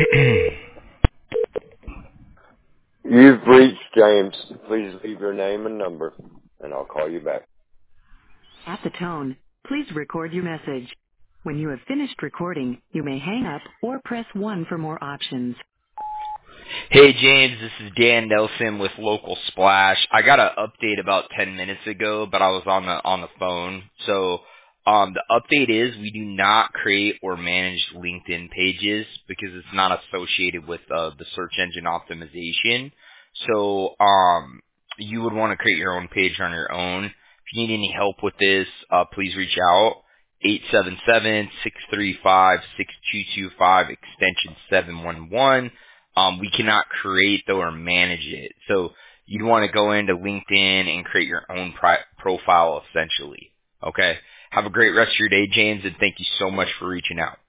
You've reached James. Please leave your name and number, and I'll call you back. At the tone, please record your message. When you have finished recording, you may hang up or press 1 for more options. Hey James, this is Dan Nelson with Local Splash. I got an update about 10 minutes ago, but I was on the phone. So the update is we do not create or manage LinkedIn pages because it's not associated with the search engine optimization. So you would want to create your own page on your own. If you need any help with this, please reach out. 877-635-6225 extension 711. We cannot create though or manage it. So you'd want to go into LinkedIn and create your own profile essentially. Okay. Have a great rest of your day, James, and thank you so much for reaching out.